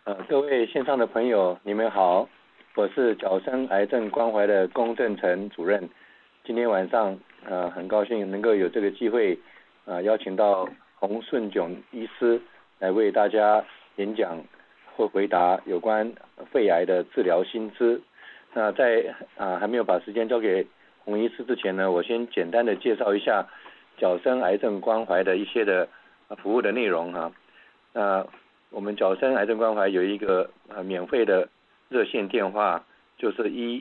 各位线上的朋友，你们好，我是角生癌症关怀的龚正成主任。今天晚上很高兴能够有这个机会邀请到洪顺炯医师来为大家演讲或回答有关肺癌的治疗新知。那在还没有把时间交给洪医师之前呢，我先简单的介绍一下角生癌症关怀的一些的服务的内容我们角生癌症关怀有一个免费的热线电话，就是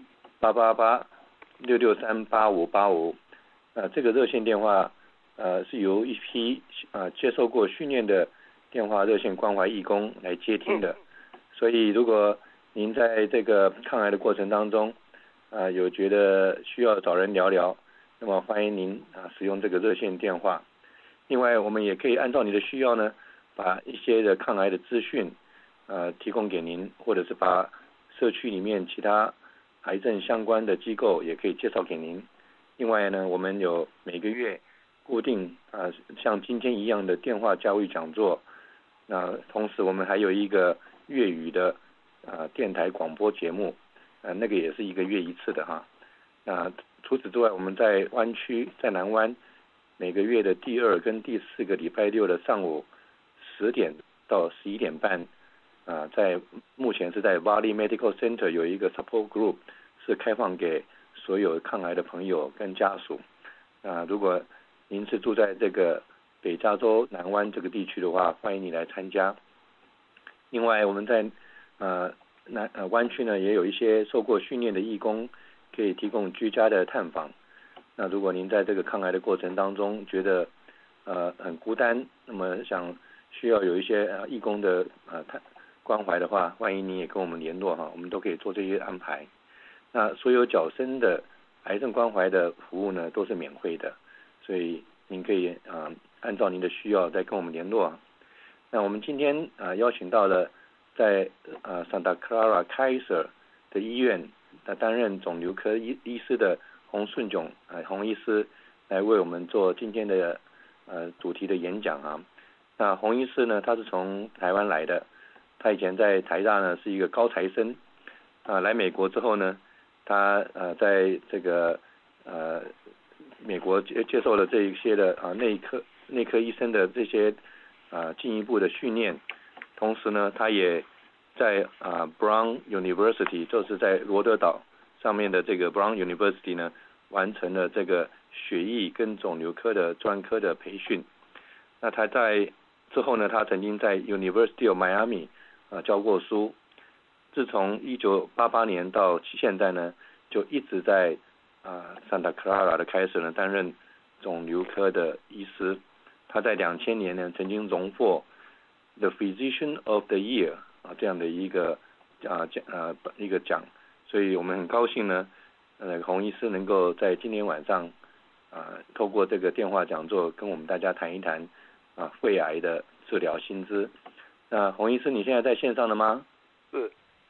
1-888-663-8585。这个热线电话是由一批接受过训练的电话热线关怀义工来接听的。所以如果您在这个抗癌的过程当中有觉得需要找人聊聊，那么欢迎您使用这个热线电话。另外我们也可以按照你的需要呢，把一些的抗癌的资讯提供给您，或者是把社区里面其他癌症相关的机构也可以介绍给您。另外呢，我们有每个月固定像今天一样的电话教育讲座。同时我们还有一个粤语的电台广播节目，那个也是1个月1次的除此之外，我们在湾区，在南湾，每个月的第2跟第4个礼拜六的上午10点到11点半，目前是在 Valley Medical Center 有一个 support group 是开放给所有抗癌的朋友跟家属。如果您是住在这个北加州南湾这个地区的话，欢迎你来参加。另外我们在湾区呢也有一些受过训练的义工，可以提供居家的探访。那如果您在这个抗癌的过程当中觉得很孤单，那么需要有一些义工的关怀的话，欢迎您也跟我们联络我们都可以做这些安排。那所有角生的癌症关怀的服务呢都是免费的，所以您可以按照您的需要再跟我们联络。那我们今天邀请到了在Santa Clara Kaiser 的医院担任肿瘤科医师的洪顺炯洪医师来为我们做今天的主题的演讲那洪医师呢，他是从台湾来的，他以前在台大呢是一个高材生来美国之后呢，他在这个美国接受了这一些的内科医生的这些进一步的训练。同时呢，他也在Brown University 就是在罗德岛上面的这个 Brown University 呢完成了这个血液跟肿瘤科的专科的培训。那他在之后呢，他曾经在 University of Miami 教过书。自从1988年到现在呢，就一直在Santa Clara 的开始呢担任肿瘤科的医师。他在2000年呢曾经荣获 The Physician of the Year 这样的一个奖。所以我们很高兴呢洪医师能够在今天晚上透过这个电话讲座跟我们大家谈一谈肺癌的治疗新知。那洪医师你现在在线上了吗？ 是。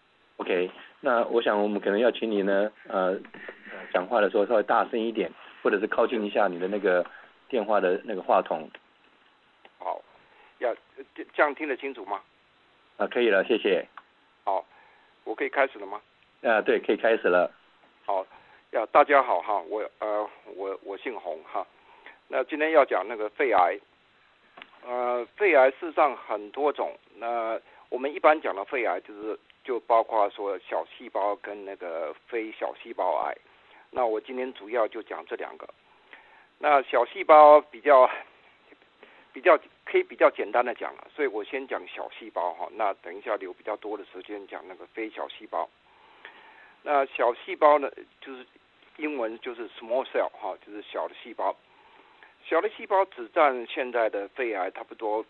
OK， 那我想我们可能要请你呢讲话的时候稍微大声一点，或者是靠近一下你的那个电话的那个话筒。 好，这样听得清楚吗？ 可以了，谢谢。 好，我可以开始了吗？ 对，可以开始了。 好，大家好我姓洪那今天要讲那个肺癌。肺癌事实上很多种。那我们一般讲的肺癌就包括说小细胞跟那个非小细胞癌。那我今天主要就讲这2个。那小细胞比较可以比较简单的讲了，所以我先讲小细胞那等一下留比较多的时间讲那个非小细胞。那小细胞呢，就是英文就是 small cell 就是小的细胞。小的细胞只占现在的肺癌差不多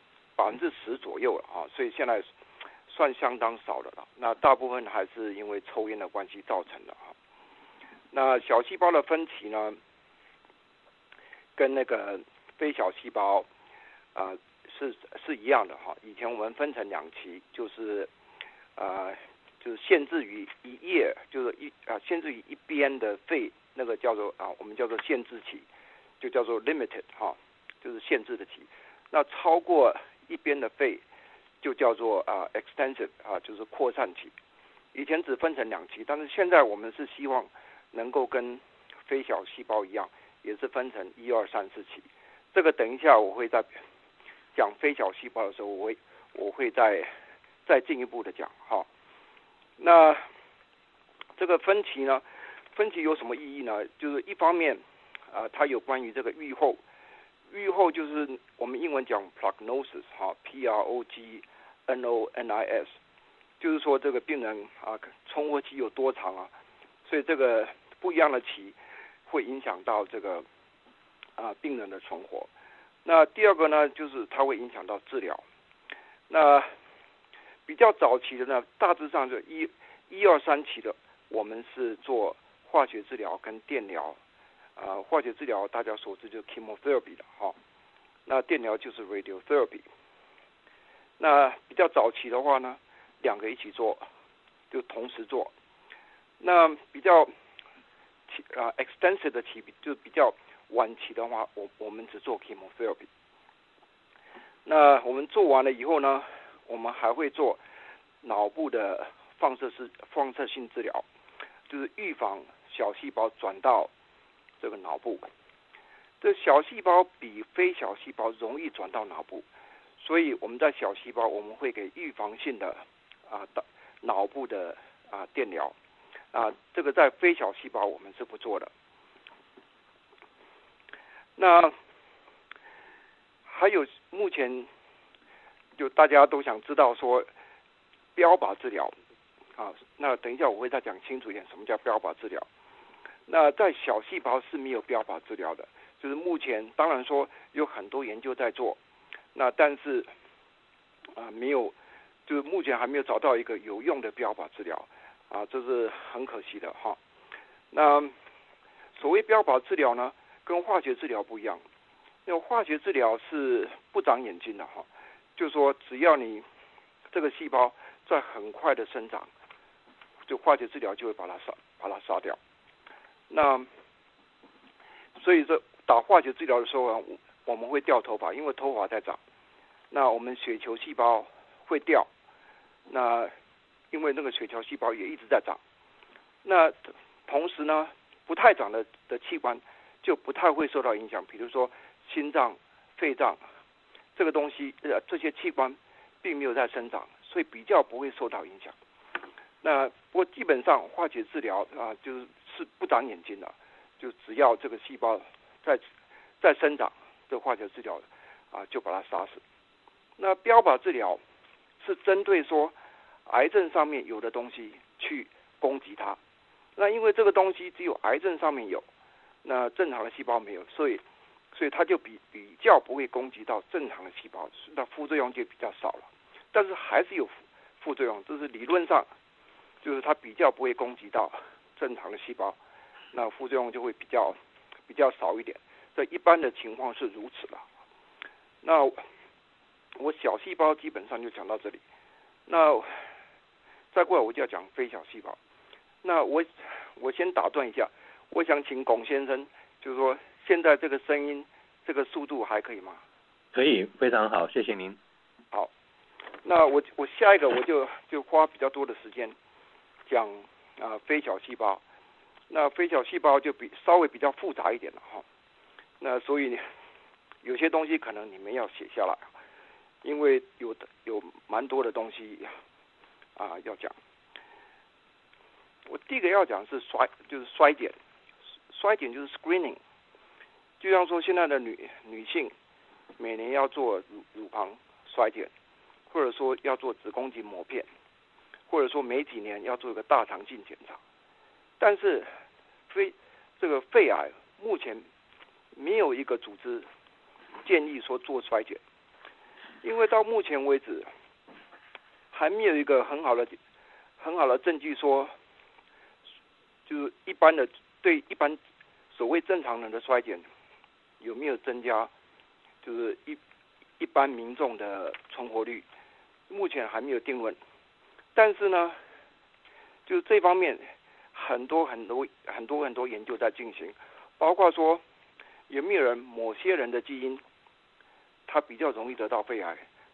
10%左右了所以现在算相当少的了。那大部分还是因为抽烟的关系造成的那小细胞的分期呢，跟那个非小细胞是一样的以前我们分成2期，就是限制于一页，就是限制于一边的肺，那个叫做我们叫做限制期，就叫做 limited 就是限制的期。那超过一边的肺就叫做extensive 就是扩散期。以前只分成2期，但是现在我们是希望能够跟非小细胞一样，也是分成1、2、3、4期。这个等一下我会在讲非小细胞的时候，我会再进一步的讲哈。那这个分期呢，分期有什么意义呢？就是一方面它有关于这个预后，预后就是我们英文讲 prognosis Prognosis，就是说这个病人存活期有多长啊，所以这个不一样的期会影响到这个病人的存活。那第二个呢，就是它会影响到治疗。那比较早期的呢，大致上就1、2、3期的，我们是做化学治疗跟电疗。化学治疗大家所知就是 chemotherapy 的哈，那电疗就是 radiotherapy。那比较早期的话呢，2个一起做，就同时做。那比较extensive 的期，就比较晚期的话，我们只做 chemotherapy。那我们做完了以后呢，我们还会做脑部的放射性治疗，就是预防小细胞转到这个脑部。这小细胞比非小细胞容易转到脑部，所以我们在小细胞我们会给预防性的脑部的电疗。这个在非小细胞我们是不做的。那还有目前就大家都想知道说标靶治疗那等一下我会再讲清楚一点什么叫标靶治疗。那在小细胞是没有标靶治疗的，就是目前当然说有很多研究在做，那但是没有，就是目前还没有找到一个有用的标靶治疗这是很可惜的哈。那所谓标靶治疗呢，跟化学治疗不一样。因为化学治疗是不长眼睛的哈，就是说只要你这个细胞在很快的生长，就化学治疗就会把它杀掉。那所以说打化学治疗的时候我们会掉头发，因为头发在长。那我们血球细胞会掉，那因为那个血球细胞也一直在长。那同时呢，不太长的器官就不太会受到影响，比如说心脏、肺脏这个东西，这些器官并没有在生长，所以比较不会受到影响。那不过基本上化学治疗就是不长眼睛的，就只要这个细胞在生长，这化学治疗就把它杀死。那标靶治疗是针对说癌症上面有的东西去攻击它。那因为这个东西只有癌症上面有，那正常的细胞没有，所以它就比较不会攻击到正常的细胞，那副作用就比较少了。但是还是有副作用，这是理论上，就是它比较不会攻击到正常的细胞，那副作用就会比较少一点。这一般的情况是如此的。那我小细胞基本上就讲到这里，那再过来我就要讲非小细胞。那我先打断一下，我想请龚先生，就是说现在这个声音这个速度还可以吗？ 可以，非常好，谢谢您。 好，那我下一个我就花比较多的时间讲非小细胞。那非小细胞就稍微比较复杂一点了哈。那所以有些东西可能你们要写下来，因为有蛮多的东西要讲。我第一个要讲是衰减，衰减就是 screening， 就像说现在的女性每年要做乳房衰减，或者说要做子宫颈抹片，或者说每几年要做一个大肠镜检查。但是这个肺癌目前没有一个组织建议说做衰减，因为到目前为止还没有一个很好的证据说，就是对一般所谓正常人的衰减有没有增加，就是一般民众的存活率，目前还没有定论。但是呢，就是这方面很多研究在进行，包括说有没有某些人的基因他比较容易得到肺癌，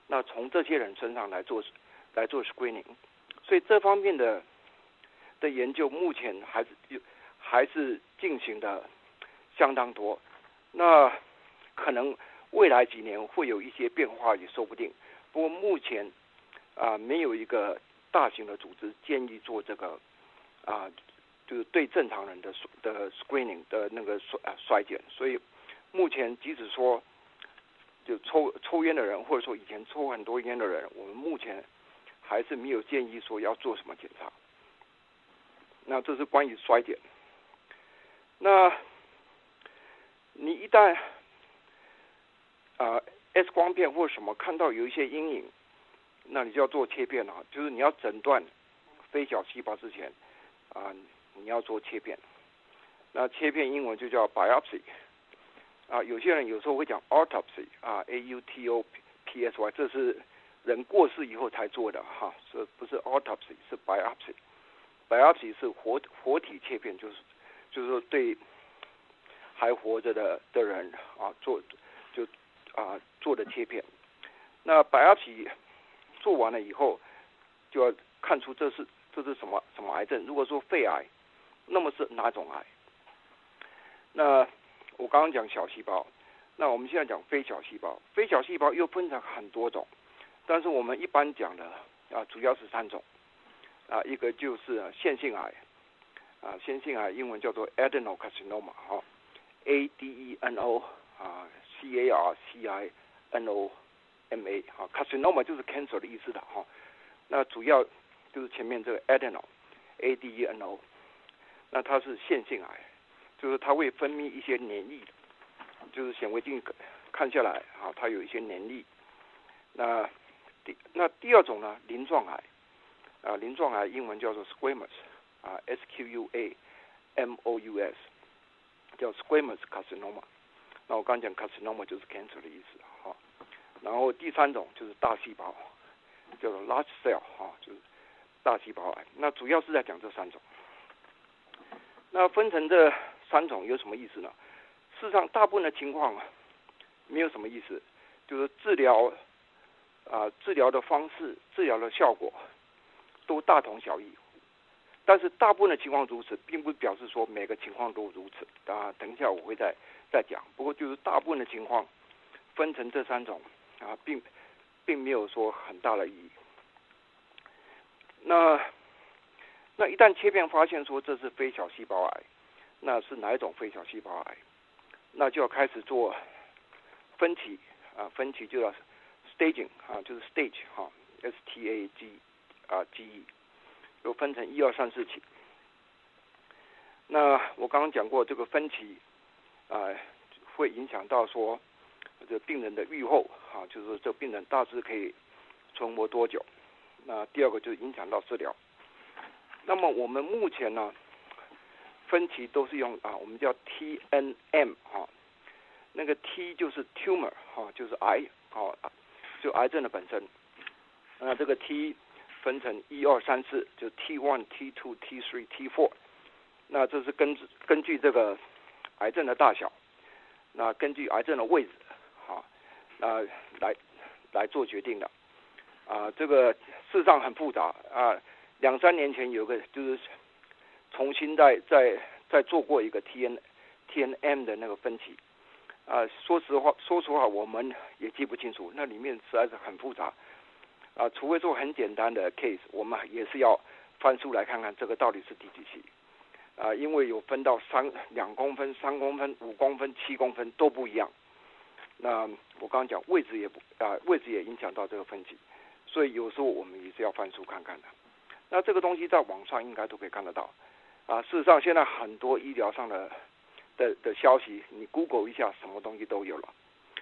那从这些人身上来做 screening， 所以这方面的研究目前还是进行的相当多。那可能未来几年会有一些变化也说不定。不过目前没有一个大型的组织建议做这个就是对正常人的 screening 的那个衰减。所以目前即使说就抽烟的人，或者说以前抽很多烟的人，我们目前还是没有建议说要做什么检查。那这是关于衰减。那你一旦X 光片或什么看到有一些阴影，那你就要做切片了，就是你要诊断非小细胞之前你要做切片。那切片英文就叫 biopsy。有些人有时候会讲 autopsy AUTOPSY， 这是人过世以后才做的这不是 autopsy， 是 biopsy。biopsy 是活体切片，就是说对还活着的人做的切片。那 biopsy 做完了以后，就要看出这是什么癌症。如果说肺癌，那么是哪种癌？那我刚刚讲小细胞，那我们现在讲非小细胞。非小细胞又分成很多种，但是我们一般讲的主要是3种。一个就是腺性癌，腺性癌英文叫做 adenocarcinoma ADENO CARCINOMA carcinoma 就是 cancer 的意思的那主要就是前面这个 ADENO， 那它是腺性癌，就是它会分泌一些粘液，就是显微镜看下来它有一些粘液。那第二种呢，鳞状癌。鳞状癌英文叫做 squamous SQUAMOUS， 叫 squamous carcinoma。那我刚讲 carcinoma 就是 cancer 的意思然后第3种就是大细胞，叫做 large cell 就是大细胞癌。那主要是在讲这3种。那分成这3种有什么意思呢？事实上大部分的情况没有什么意思，就是治疗的方式、治疗的效果都大同小异，但是大部分的情况如此，并不表示说每个情况都如此等一下我会再讲。不过就是大部分的情况分成这3种并没有说很大的意义。那一旦切片发现说这是非小细胞癌，那是哪一种非小细胞癌？那就要开始做分期分期就要 staging 就是 stage STAGE又分成1、2、3、4期。那我刚刚讲过，这个分期会影响到说这病人的预后就是说这病人大致可以存活多久。那第二个就是影响到治疗。那么我们目前呢，分期都是用我们叫 TNM 那个 T 就是 tumor 就是癌就癌症的本身。那这个 T 分成1、2、3、4，就 T1、T2、T3、T4。那这是根据这个癌症的大小，那根据癌症的位置来做决定的。这个事实上很复杂2、3年前有个就是重新再做过一个 TNM 的那个分期。说实话我们也记不清楚，那里面实在是很复杂。除非说很简单的 case， 我们也是要翻书来看看这个到底是第几期。因为有分到2公分、3公分、5公分、7公分都不一样。那我刚刚讲位置也影响到这个分期，所以有时候我们也是要翻书看看的。那这个东西在网上应该都可以看得到。事实上现在很多医疗上的消息，你 Google 一下，什么东西都有了。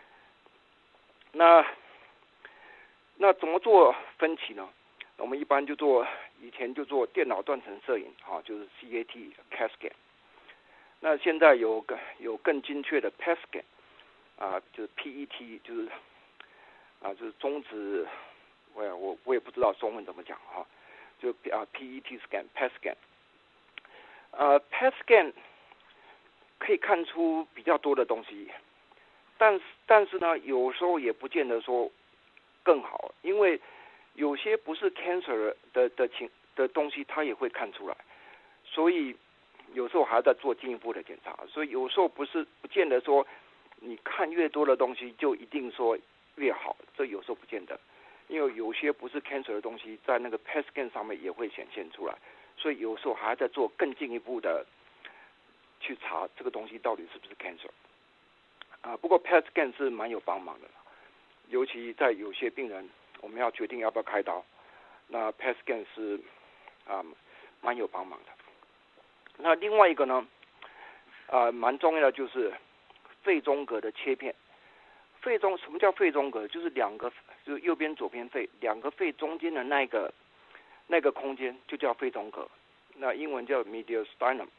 那怎么做分期呢？我们一般以前就做电脑断层摄影就是 CAT scan。那现在有更精确的 PET scan 就是 PET 就是中指，我也不知道中文怎么讲就PET scan PET scan。PET scan 可以看出比较多的东西，但是呢有时候也不见得说更好，因为有些不是 cancer 的东西，它也会看出来，所以有时候还要再做进一步的检查。所以有时候不见得说你看越多的东西就一定说越好，这有时候不见得，因为有些不是 cancer 的东西在那个 PET scan 上面也会显现出来，所以有时候还要再做更进一步的去查这个东西到底是不是 cancer。不过 PET scan 是蛮有帮忙的，尤其在有些病人我们要决定要不要开刀，那 PET scan 是蛮有帮忙的。那另外一个呢，蛮重要的就是肺中隔的切片。什么叫肺中隔？就是就是右边左边肺两个肺中间的那个空间就叫肺中隔。那英文叫 mediastinum，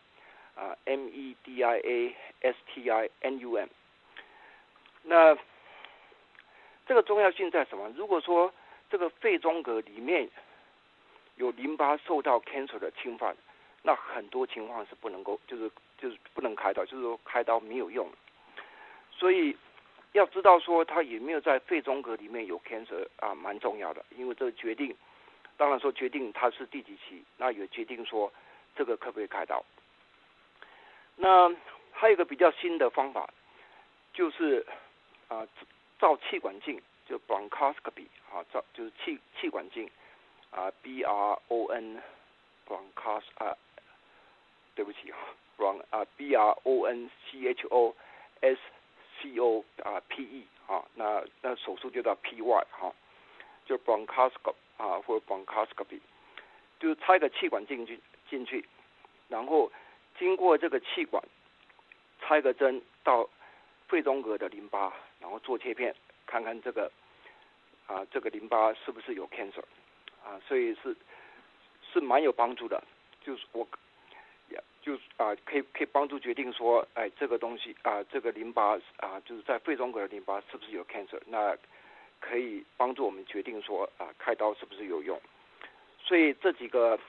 mediastinum。那这个重要性在什么？如果说这个肺中隔里面有淋巴受到 cancer 的侵犯，那很多情况是不能够，就是不能开刀，就是说开刀没有用。所以要知道说它有没有在肺中隔里面有 cancer 蛮重要的，因为这个决定，当然说决定它是第几期，那也决定说这个可不可以开刀。那还有一个比较新的方法，就是照气管镜，就 bronchoscopy 就是气管镜BRON bronchos 对不起BRONCHOSCOPE 那手术就叫 PY 就 bronchoscopy 或者 bronchoscopy， 就是插一个气管进去，然后经过这个气管插一个针到肺中隔的淋巴，然后做切片，看看这个淋巴是不是有 cancer 所以是蛮有帮助的，就是可以帮助决定说，这个东西这个淋巴就是在肺中隔的淋巴是不是有 cancer， 那可以帮助我们决定说开刀是不是有用。所以这几个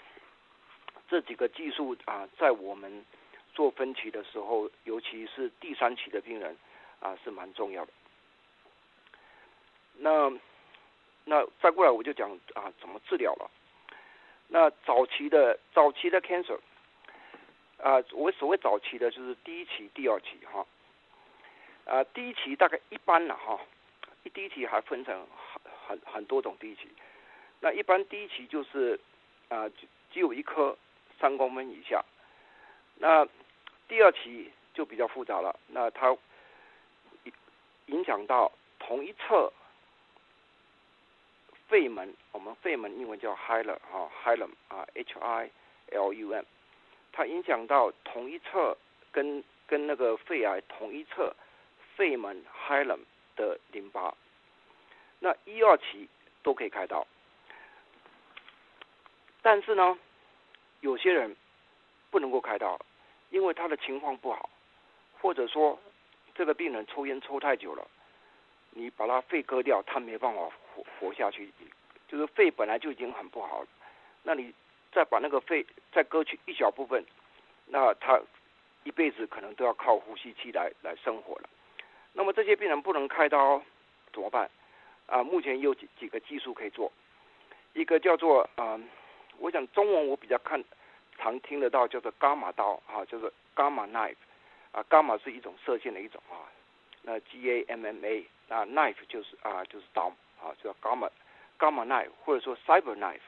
技术在我们做分期的时候，尤其是第3期的病人是蛮重要的。那再过来我就讲怎么治疗了。那早期的 cancer， 我所谓早期的就是第1期、第2期第1期大概一般第1期还分成很多种第1期。那一般第1期就是只有一颗3公分以下。那第2期就比较复杂了，那它影响到同一侧肺门，我们肺门英文叫 hilum hilum HILUM， 它影响到同一侧跟那个肺癌同一侧肺门 hilum 的淋巴。那1、2期都可以开刀，但是呢，有些人不能够开刀，因为他的情况不好，或者说这个病人抽烟抽太久了，你把他肺割掉，他没办法活下去，就是肺本来就已经很不好了，那你再把那个肺再割去一小部分，那他一辈子可能都要靠呼吸器来生活了。那么这些病人不能开刀怎么办？目前有几个技术可以做，一个叫做我想中文我比较常听得到叫做伽马刀就是伽马 knife 伽马是一种射线的一种那 GAMMA 那 knife 就是刀叫伽马 knife 或者说 cyber knife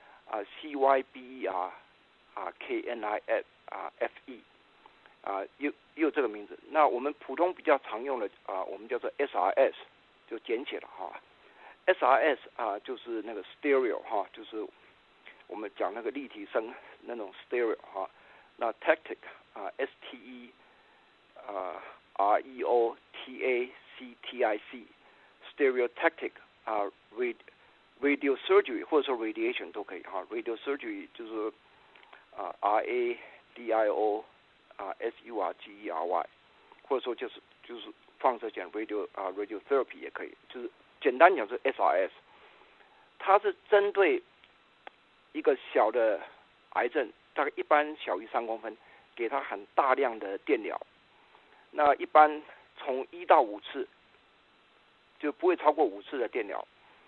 CYBER KNIFE 又这个名字。那我们普通比较常用的我们叫做 SRS 就简写了SRS 就是那个 stereo 就是我们讲那个立体声那种 stereo 那 tactic STEREOTACTIC stereotactic radio surgery 或者说 radiation 都可以radio surgery 就是RADIO SURGERY 或者说就是放射线 radiotherapy 也可以，就是简单讲是 SRS， 它是针对一个小的癌症，大概一般小于3公分，给它很大量的电疗，那一般从1到5次，就不会超过5次的电疗，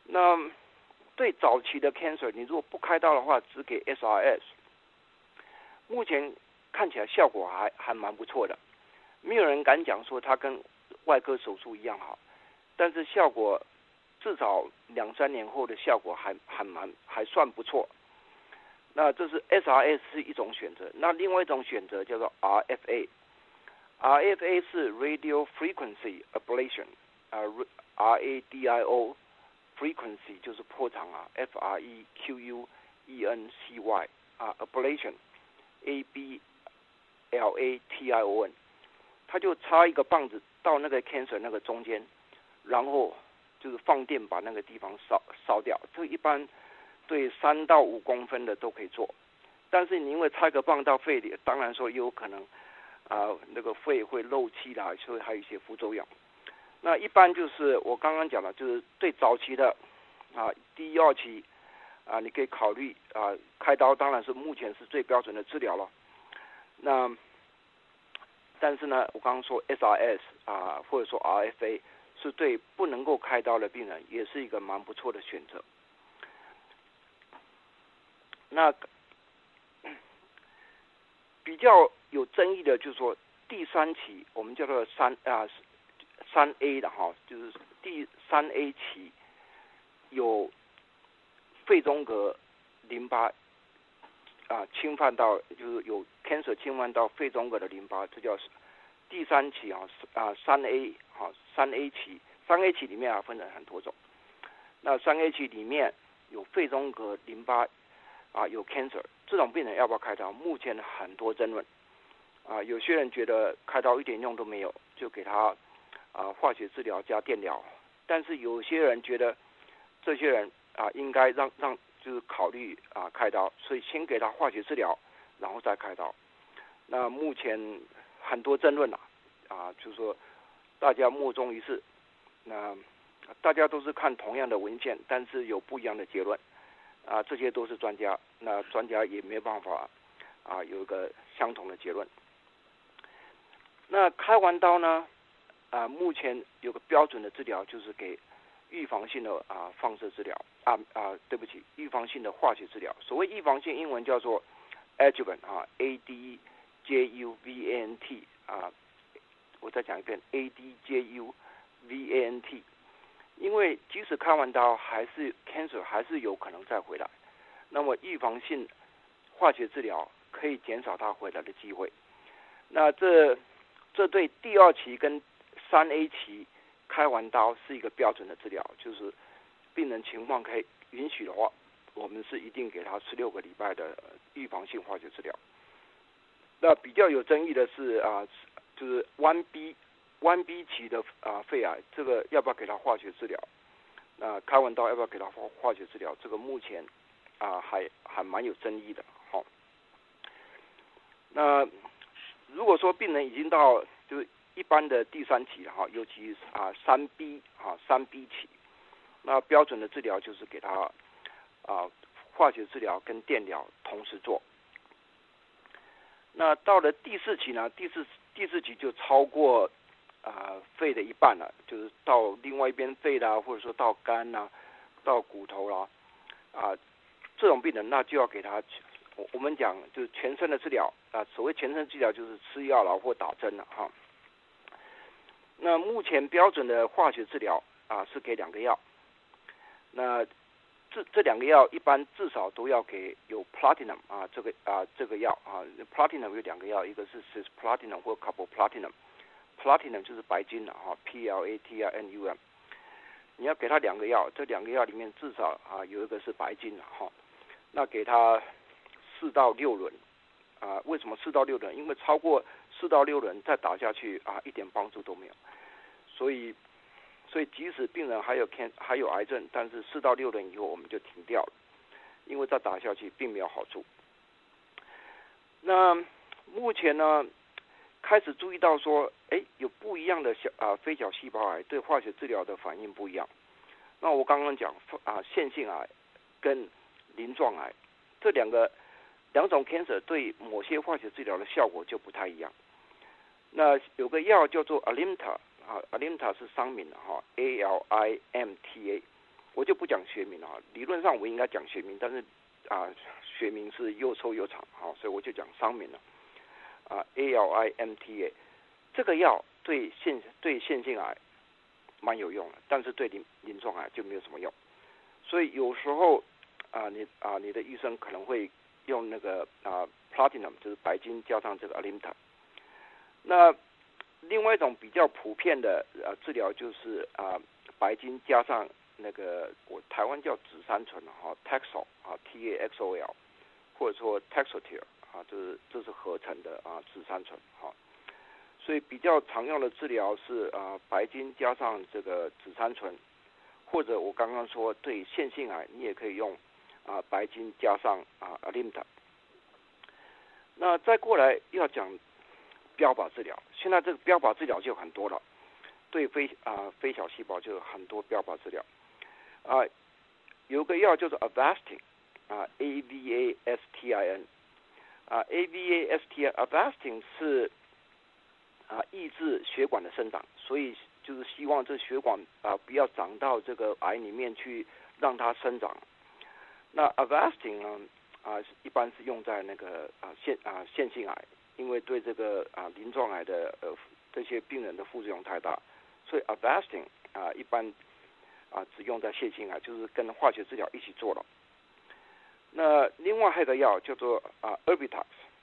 那对早期的 cancer， 你如果不开刀的话，只给 SRS， 目前看起来效果还蛮不错的，没有人敢讲说它跟外科手术一样好，但是效果至少2-3年后的效果还算不错。那这是 SRS 是一种选择，那另外一种选择叫做 RFA。RFA 是 Radio Frequency Ablation， RADIO frequency 就是波长FREQUENCY ablation ABLATION， 它就插一个棒子到那个 cancer 那个中间，然后就是放电把那个地方烧掉。这一般对3到5公分的都可以做，但是你因为插一个棒到肺里，当然说也有可能那个肺会漏气啦，所以还有一些副作用。那一般就是我刚刚讲的，就是对早期的第1、2期你可以考虑开刀，当然是目前是最标准的治疗了。那但是呢，我刚刚说 SRS 或者说 RFA 是对不能够开刀的病人也是一个蛮不错的选择。那比较有争议的就是说第3期，我们叫做3A 的就是第3A 期有肺中隔淋巴侵犯到，就是有 cancer 侵犯到肺中隔的淋巴，这叫第3期3A 3A 期。3A 期里面分成很多种，那3A 期里面有肺中隔淋巴有 cancer， 这种病人要不要开刀？目前很多争论有些人觉得开刀一点用都没有，就给他化学治疗加电疗，但是有些人觉得这些人应该让就是考虑开刀，所以先给他化学治疗，然后再开刀。那目前很多争论就是说大家莫衷一是，那大家都是看同样的文献，但是有不一样的结论这些都是专家，那专家也没办法有一个相同的结论。那开完刀呢目前有个标准的治疗，就是给预防性的放射治疗对不起，预防性的化学治疗。所谓预防性，英文叫做 adjuvant ADJUVANT 我再讲一遍 ADJUVANT。因为即使开完刀，还是 cancer 还是有可能再回来，那么预防性化学治疗可以减少它回来的机会。那这对第2期跟3A 期开完刀是一个标准的治疗，就是病人情况可以允许的话，我们是一定给他16个礼拜的预防性化学治疗。那比较有争议的是就是 1B 期的肺癌，这个要不要给他化学治疗？开完刀要不要给他化学治疗？这个目前还蛮有争议的。那如果说病人已经到就是一般的第3期尤其是3B 期，那标准的治疗就是给他化学治疗跟电疗同时做。那到了第4期呢，第四期就超过肺的一半了，就是到另外一边肺啦，或者说到肝啦，到骨头啦这种病人那就要给他我们讲就是全身的治疗所谓全身治疗就是吃药啦或打针了那目前标准的化学治疗是给2个药，那这2个药一般至少都要给有 platinum 这个药platinum 有2个药，一个是 cisplatinum 或 carboplatinum。platinum 就是白金PLATINUM， 你要给他2个药，这2个药里面至少有一个是白金那给他4到6轮为什么4到6轮？因为超过4到6轮再打下去一点帮助都没有，所以即使病人还有癌症，但是4到6轮以后我们就停掉了，因为再打下去并没有好处。那目前呢开始注意到说有不一样的非小细胞癌对化学治疗的反应不一样。那我刚刚讲腺性癌跟鳞状癌这两种 cancer 对某些化学治疗的效果就不太一样。那有个药叫做 Alimta，Alimta 是商名的ALIMTA。 我就不讲学名啊，理论上我应该讲学名，但是学名是又臭又长，所以我就讲商名了。ALIMTA 这个药对腺性癌蛮有用的，但是对临床癌就没有什么用。所以有时候你的医生可能会用那个platinum 就是白金加上这个 Alimta。那另外一种比较普遍的治疗就是白金加上那个我台湾叫紫杉醇Taxol TAXOL 或者说 Taxotere 这是合成的紫杉醇所以比较常用的治疗是白金加上这个紫杉醇，或者我刚刚说对腺性癌你也可以用白金加上Alimta。那再过来要讲标靶治疗，现在这个标靶治疗就很多了，对非小细胞就有很多标靶治疗有个药叫做 Avastin AVASTIN Avastin 是抑制血管的生长，所以就是希望这血管不要长到这个癌里面去让它生长。那 Avastin 呢一般是用在那个腺性癌，因为对这个鳞状癌的这些病人的副作用太大，所以 Avastin 一般只用在腺性癌，就是跟化学治疗一起做了。那另外还有个药叫做Erbitux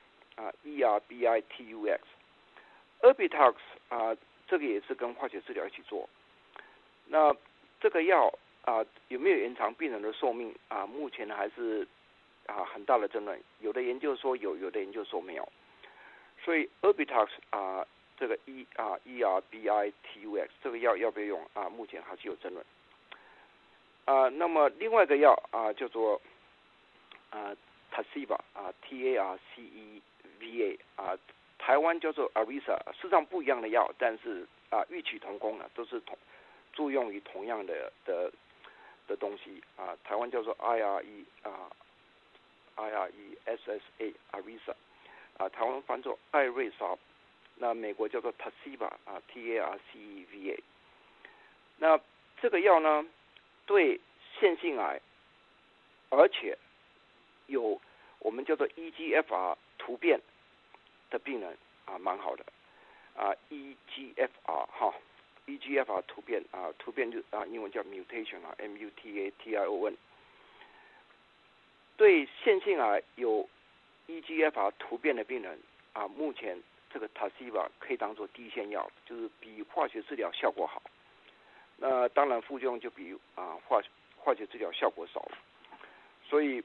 ERBITUX Erbitux 这个也是跟化学治疗一起做。那这个药有没有延长病人的寿命目前还是很大的争论，有的研究说有，有的研究说没有。所以 Erbitux 这个 ERBITUX 这个药要不要用目前还是有争论。那么另外一个药叫做Tarceva TARCEVA 台湾叫做 Arisa， 事实上不一样的药，但是异曲同工都是作用于同样的东西台湾叫做 IRESSA Arisa 台湾翻作艾瑞莎，那美国叫做 Tarceva TARCEVA。那这个药呢对腺性癌，而且有我们叫做 EGFR 突变的病人蛮好的EGFR 突变突变就英文叫 mutation MUTATION。对腺性癌有 EGFR 突变的病人目前这个 Tarceva 可以当做第一线药，就是比化学治疗效果好。那当然副作用就比化学治疗效果少了。所以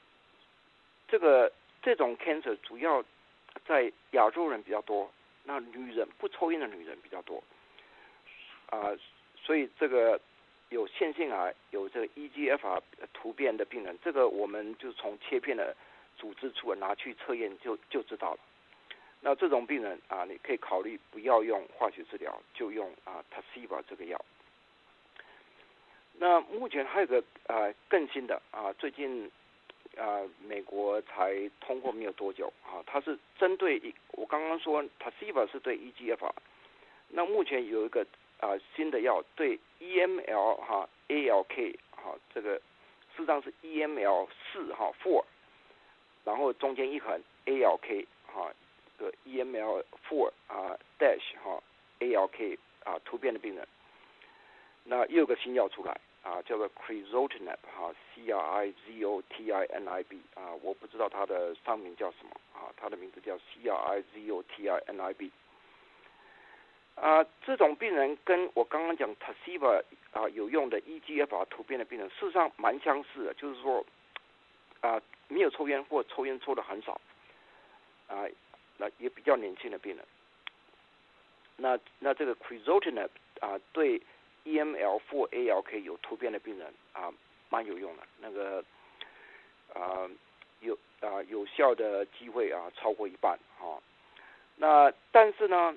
这种 cancer 主要在亚洲人比较多，那女人不抽烟的女人比较多所以这个有腺性癌有这个 EGFR 突变的病人，这个我们就从切片的组织处拿去测验就知道了。那这种病人你可以考虑不要用化学治疗，就用Tarceva 这个药。那目前还有个更新的最近美国才通过没有多久它是针对我刚刚说 Tarceva 是对 EGFR， 那目前有一个新的药对 EML ALK 这个事实上是 EML 4 然后中间一横 ALK 这个 EML 4 dash ALK 突变的病人，那又有个新药出来叫做 Crizotinib CRIZOTINIB 我不知道它的商名叫什么它的名字叫 CRIZOTINIB。这种病人跟我刚刚讲 Tarceva 有用的 EGFR 突变的病人，事实上蛮相似的，就是说没有抽烟或抽烟抽的很少那也比较年轻的病人。那这个 Crizotinib 对 EML4 ALK 有突变的病人蛮有用的，那个有效的机会超过一半那但是呢，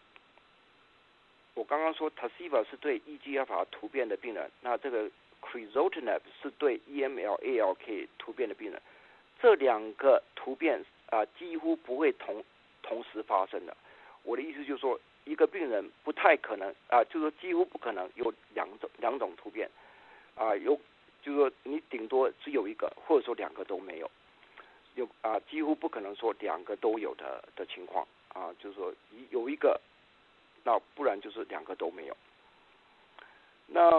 我刚刚说 Tarceva 是对 EGFR 突变的病人，那这个 Crizotinib 是对 EML ALK 突变的病人，这两个突变几乎不会同时发生的。我的意思就是说，一个病人不太可能就是说几乎不可能有两种突变就是说你顶多只有一个，或者说2个都没有，几乎不可能说2个都有的情况就是说有一个，那不然就是2个都没有。那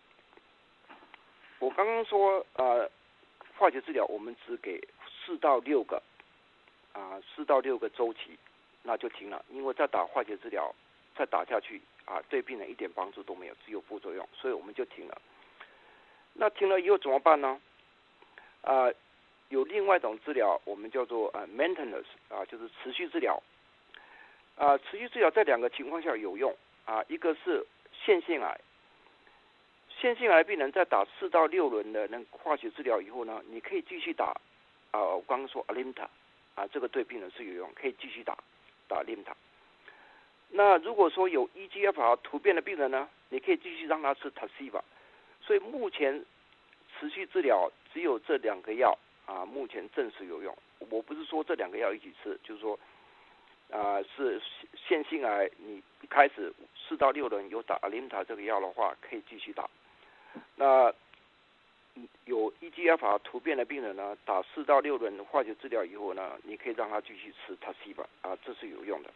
我刚刚说化学治疗我们只给4到6个4到6个周期，那就停了，因为再打化学治疗再打下去对病人一点帮助都没有，只有副作用，所以我们就停了。那停了以后怎么办呢？有另外一种治疗，我们叫做maintenance 就是持续治疗。持续治疗在2个情况下有用一个是腺腺癌。腺腺癌病人在打4到6轮的那个化学治疗以后呢，你可以继续打我刚刚说 Alimta 这个对病人是有用，可以继续打 Alimta。那如果说有 EGFR 突变的病人呢，你可以继续让他吃 Tasiva。所以目前持续治疗只有这2个药目前证实有用。我不是说这2个药一起吃，就是说是腺腺癌你一开始4到6轮有打 Alimta 这个药的话，可以继续打。那有 EGFR 突变的病人呢，打4到6轮化学治疗以后呢，你可以让他继续吃 Tasiva 这是有用的。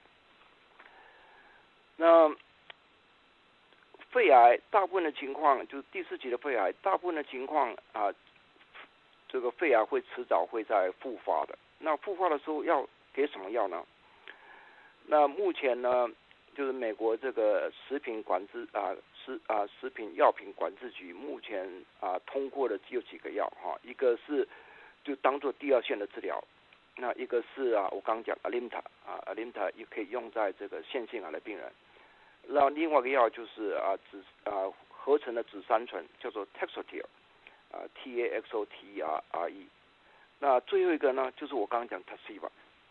那肺癌大部分的情况就是第4期的肺癌，大部分的情况这个肺癌会迟早会再复发的。那复发的时候要给什么药呢？那目前呢，就是美国这个食品管制食品药品管制局目前通过的只有几个药一个是就当做第2线的治疗，那一个是我刚刚讲 Alimta 也可以用在这个腺腺癌的病人。那另外一个药就是合成的紫杉醇，叫做 Taxotere TAXOTERE。那最后一个呢，就是我刚刚讲 Tasiva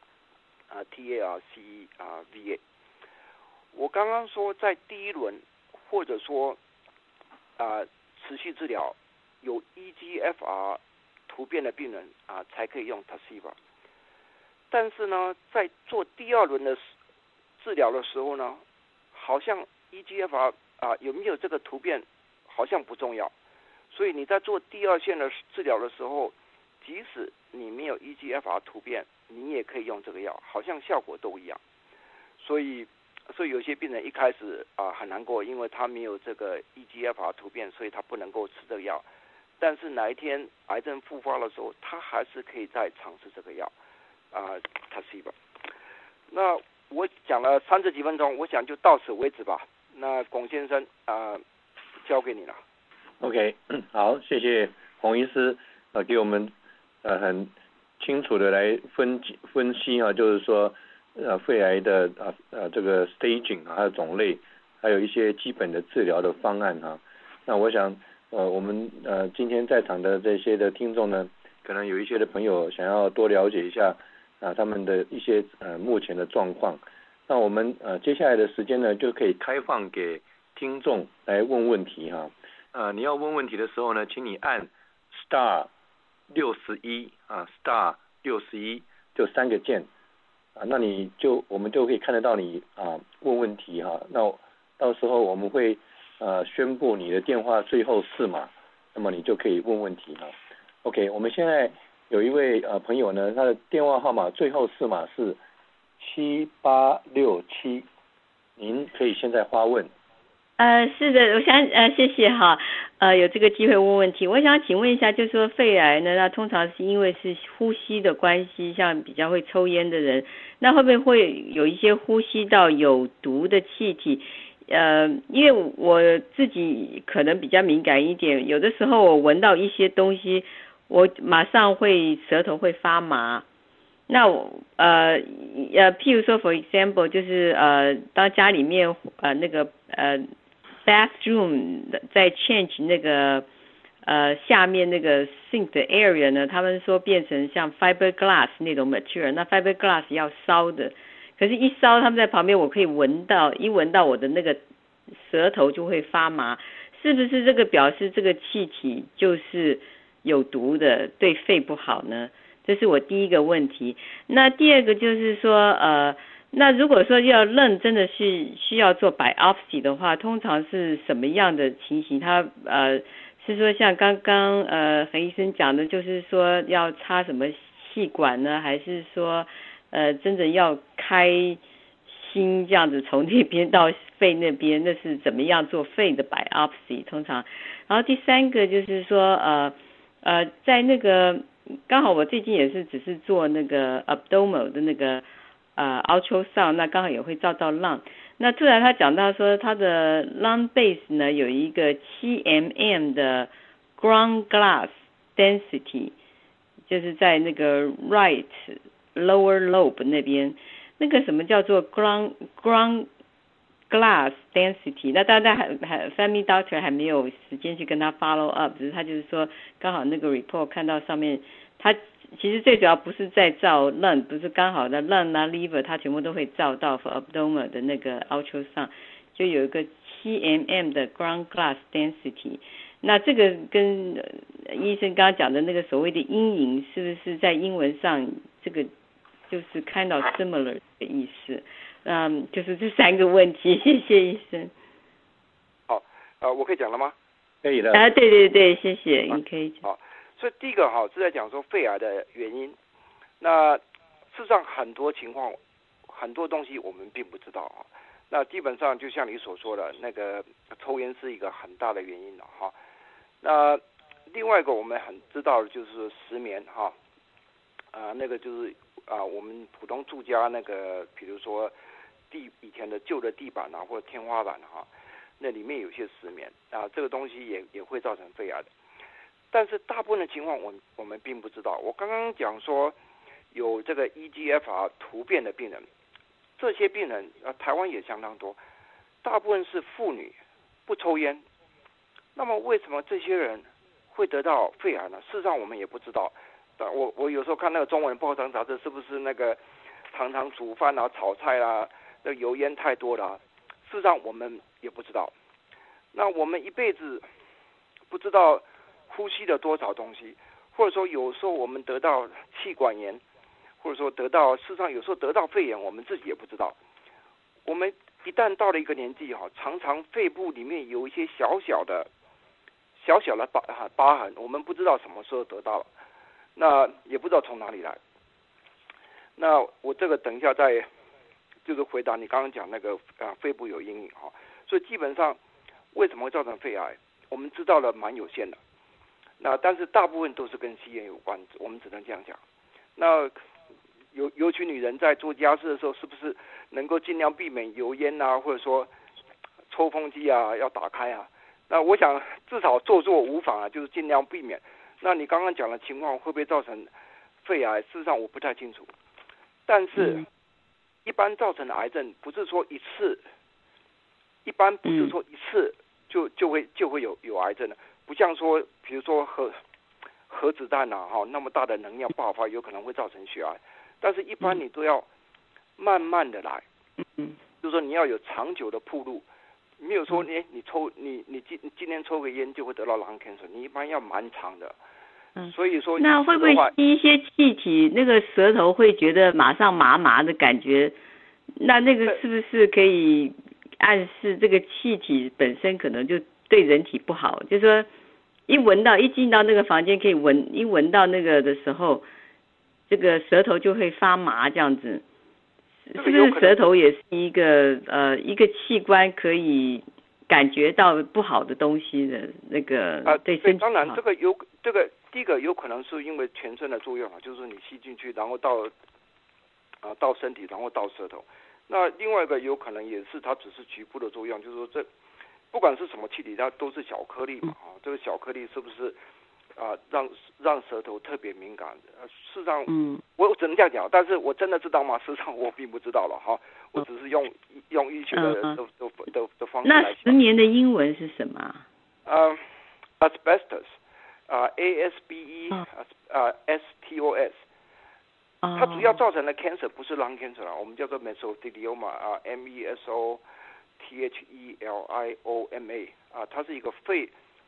TARCEVA。我刚刚说在第1轮或者说持续治疗有 EGFR 突变的病人才可以用 Tasiva。但是呢，在做第2轮的治疗的时候呢，好像 EGFR 有没有这个突变好像不重要，所以你在做第2线的治疗的时候，即使你没有 EGFR 突变，你也可以用这个药，好像效果都一样。所以有些病人一开始很难过，因为他没有这个 EGFR 突变，所以他不能够吃这个药。但是哪一天癌症复发的时候，他还是可以再尝试这个药Tasiva。那我讲了30几分钟，我想就到此为止吧。那龚先生交给你了。 OK， 好，谢谢洪医师给我们很清楚的来分析就是说肺癌的这个 staging 还有种类，还有一些基本的治疗的方案那我想我们今天在场的这些的听众呢，可能有一些的朋友想要多了解一下他们的一些目前的状况。那我们接下来的时间呢，就可以开放给听众来问问题你要问问题的时候呢，请你按 *61 *61 就3个键那我们就可以看得到你问问题那到时候我们会宣布你的电话最后4码，那么你就可以问问题OK， 我们现在有一位朋友呢，他的电话号码最后4码是7867，您可以现在发问。 是的，我想谢谢有这个机会问问题。我想请问一下，就是说肺癌呢，那通常是因为是呼吸的关系，像比较会抽烟的人，那会不会有一些呼吸道有毒的气体？因为我自己可能比较敏感一点，有的时候我闻到一些东西，我马上舌头会发麻。那譬如说 for example 就是当家里面那个bathroom 在 change 那个下面那个 sink 的 area 呢，他们说变成像 fiberglass 那种 material， 那 fiberglass 要烧的，可是一烧他们在旁边我可以闻到，一闻到我的那个舌头就会发麻，是不是这个表示这个气体就是有毒的，对肺不好呢？这是我第一个问题。那第二个就是说那如果说要真的是需要做 biopsy 的话，通常是什么样的情形？它是说像刚刚何医生讲的，就是说要插什么气管呢？还是说真的要开心这样子从那边到肺那边？那是怎么样做肺的 biopsy 通常？然后第三个就是说在那个刚好我最近也是只是做那个 abdominal 的那个ultrasound， 那刚好也会照到 lung。那突然他讲到说他的 lung base 呢有一个7 mm 的 ground glass density， 就是在那个 right lower lobe 那边。那个什么叫做 ground glass density？ 那当然还 family doctor 还没有时间去跟他 follow up， 只是他就是说刚好那个 report 看到上面，他其实最主要不是在照 lung， 不是刚好的 lung 啊 liver 它全部都会照到 for abdomen 的那个 ultrasound， 就有一个7 mm 的 ground glass density。那这个跟医生刚刚讲的那个所谓的阴影，是不是在英文上这个就是 kind of similar 的意思？就是这三个问题，谢谢医生。 好，我可以讲了吗？ 可以的。 对，谢谢，你可以讲。 好，所以第一个是在讲说肺癌的原因。那事实上很多情况，很多东西我们并不知道啊。那基本上就像你所说的，那个抽烟是一个很大的原因了哈。那另外一个我们很知道的就是失眠哈，那个就是我们普通住家那个，比如说以前的旧的地板啊，或者天花板哈，那里面有些石棉这个东西也会造成肺癌的。但是大部分的情况我们并不知道。我刚刚讲说有这个 EGFR 突变的病人，这些病人台湾也相当多，大部分是妇女，不抽烟。那么为什么这些人会得到肺癌呢？事实上我们也不知道。我有时候看那个中文报章杂志，是不是那个常常煮饭啊、炒菜啊，那油烟太多了事实上我们也不知道。那我们一辈子不知道呼吸了多少东西，或者说有时候我们得到气管炎，或者说事实上有时候得到肺炎，我们自己也不知道。我们一旦到了一个年纪常常肺部里面有一些小小的疤痕，我们不知道什么时候得到了，那也不知道从哪里来。那我这个等一下再就是回答你刚刚讲那个肺部有阴影所以基本上为什么会造成肺癌，我们知道的蛮有限的。那但是大部分都是跟吸烟有关，我们只能这样讲。那尤其女人在做家事的时候，是不是能够尽量避免油烟啊，或者说抽风机啊要打开啊？那我想至少做无妨就是尽量避免。那你刚刚讲的情况会不会造成肺癌？事实上我不太清楚。但是一般造成的癌症不是说一次，一般不是说一次就会有癌症的，不像说比如说核子弹那么大的能量爆发有可能会造成血癌，但是一般你都要慢慢的来，就是说你要有长久的暴露，没有说你今天抽个烟就会得到 lung cancer， 你一般要蛮长的。所以说那会不会吸一些气体，那个舌头会觉得马上麻麻的感觉？那个是不是可以暗示这个气体本身可能就对人体不好？就是说一进到那个房间可以闻到那个的时候，这个舌头就会发麻这样子。是不是舌头也是一个器官可以感觉到不好的东西的那个对身体当然这个第一个有可能是因为全身的作用就是你吸进去，然后到身体，然后到舌头。那另外一个有可能也是它只是局部的作用，就是说这不管是什么气体，它都是小颗粒嘛这个小颗粒是不是让舌头特别敏感？事实上我只能这样讲，但是我真的知道吗？事实上我并不知道了我只是用医学的方式来讲。 那10年的英文是什么 ？asbestos ASBESTOS，它主要造成的 cancer 不是 lung cancer 我们叫做 mesothelioma MESOTHELIOMA 它是一个肺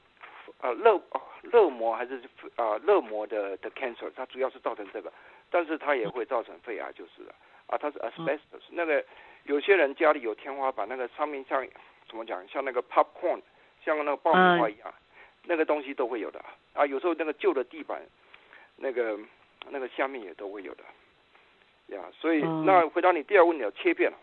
肋膜还是肋膜的 cancer， 它主要是造成这个，但是它也会造成肺癌就是了它是 asbestos。那个有些人家里有天花板，那个上面像怎么讲，像那个 popcorn， 像那个爆米花一样， 那个东西都会有的啊。有时候那个旧的地板，那个下面也都会有的呀。所以那回答你第二个问题，切片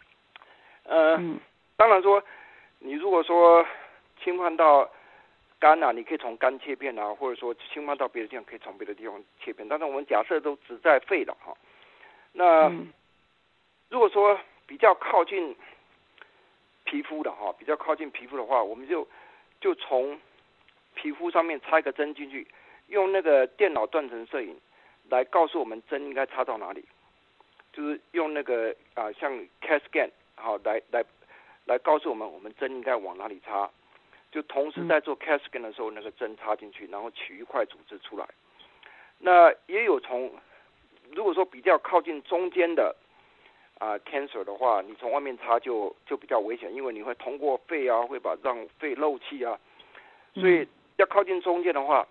当然说你如果说侵犯到肝啊，你可以从肝切片啊，或者说侵犯到别的地方可以从别的地方切片，但是我们假设都只在肺了哈。那如果说比较靠近皮肤的哈，比较靠近皮肤的话，我们就从皮肤上面插一个针进去，用那个电脑断层摄影来告诉我们针应该插到哪里，就是用那个像 CAT scan 好来告诉我们针应该往哪里插。就同时在做 CAT scan 的时候，那个针插进去，然后取一块组织出来。那也有如果说比较靠近中间的cancer 的话，你从外面插就比较危险，因为你会通过肺啊，会让肺漏气啊。所以要靠近中间的话，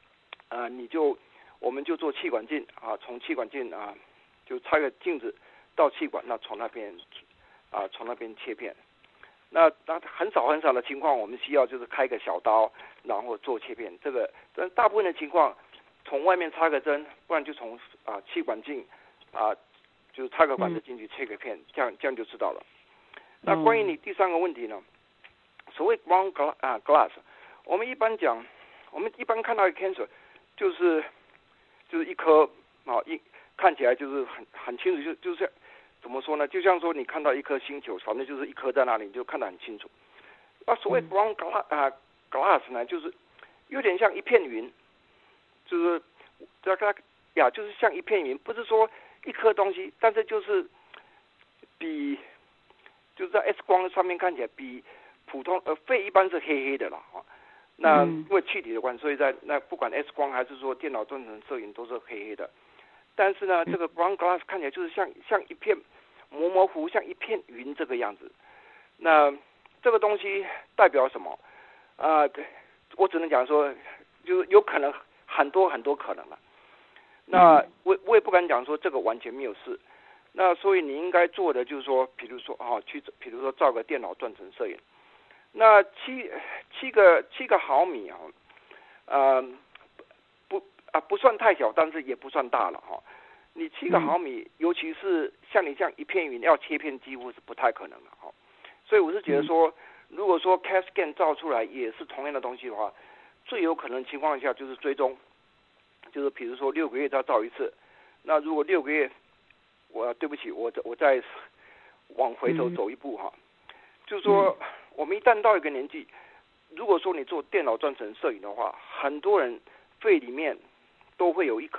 我们就做气管镜啊，从气管镜就插个镜子到气管，那从那边切片。那很少的情况，我们需要就是开个小刀，然后做切片。但大部分的情况，从外面插个针，不然就从气管镜就是插个管子进去切个片，这样就知道了。那关于你第三个问题呢，所谓 ground glass， 我们一般看到的 cancer 就是一颗看起来就是很清楚，就是怎么说呢？就像说你看到一颗星球，反正就是一颗在那里，你就看得很清楚。那所谓 brown glass 呢，就是有点像一片云，就是就是像一片云，不是说一颗东西，但是就是就是在 X 光上面看起来比普通肺一般是黑黑的啦那因为气体的关系，所以在那不管 X 光还是说电脑断层摄影都是黑黑的。但是呢，这个 brown glass 看起来就是像一片模糊，像一片云这个样子。那这个东西代表什么？我只能讲说，就是有可能很多可能了。那我也不敢讲说这个完全没有事。那所以你应该做的就是说，比如说照个电脑断层摄影。那七个毫米不算太小，但是也不算大了你7个毫米，尤其是像你这样一片云要切片，几乎是不太可能的所以我是觉得说，如果说 CAT scan 照出来也是同样的东西的话，最有可能情况下就是追踪，就是比如说6个月再照一次。那如果6个月，对不起，我再往回头走一步就是说我们一旦到一个年纪，如果说你做电脑断层摄影的话，很多人肺里面都会有一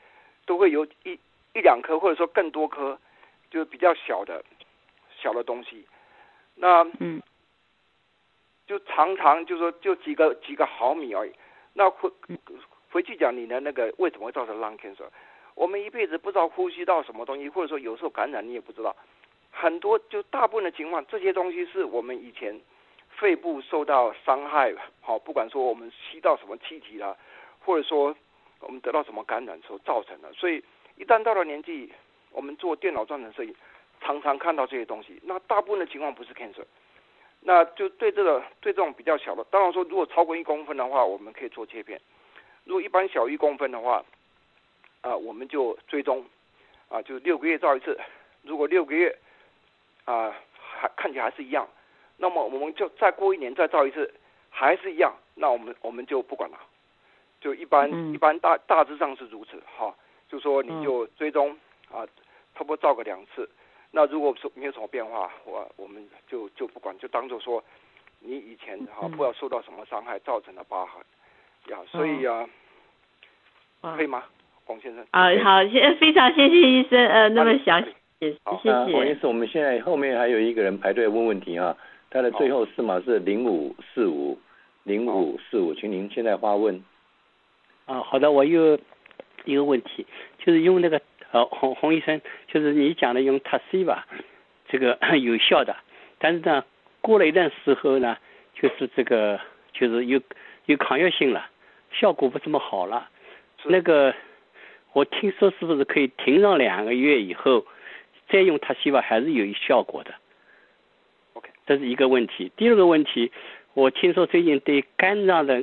两颗，或者说更多颗，就是比较小的东西。那就常常就说就几个毫米而已。那回去讲你的那个为什么会造成 lung cancer？ 我们一辈子不知道呼吸到什么东西，或者说有时候感染你也不知道。很多就大部分的情况，这些东西是我们以前肺部受到伤害，不管说我们吸到什么气体啦，或者说我们得到什么感染所造成的。所以一旦到了年纪，我们做电脑断层摄影，常常看到这些东西。那大部分的情况不是 cancer， 那就对这种比较小的，当然说如果超过1公分的话，我们可以做切片；如果一般小1公分的话，我们就追踪，就是6个月照一次。如果6个月还看起来还是一样，那么我们就再过1年再照一次，还是一样，那我们就不管了。就一般大致上是如此就说你就追踪差不多照个2次。那如果说没有什么变化，我们就不管，就当作说你以前不知道受到什么伤害造成的疤痕所以可以吗，洪先生？ 好，非常谢谢医生那么详细，谢谢。 洪医师，我们现在后面还有一个人排队问问题他的最后4码是0545，请您现在发问。 好的，我有一个问题，就是用那个洪医生，就是你讲的用 Tarceva 这个有效的，但是呢，过了一段时候呢，就是这个就是有抗药性了，效果不这么好了。那个我听说是不是可以停上2个月以后再用Tarceva还是有效果的？ OK， 这是一个问题。第二个问题，我听说最近对肝脏的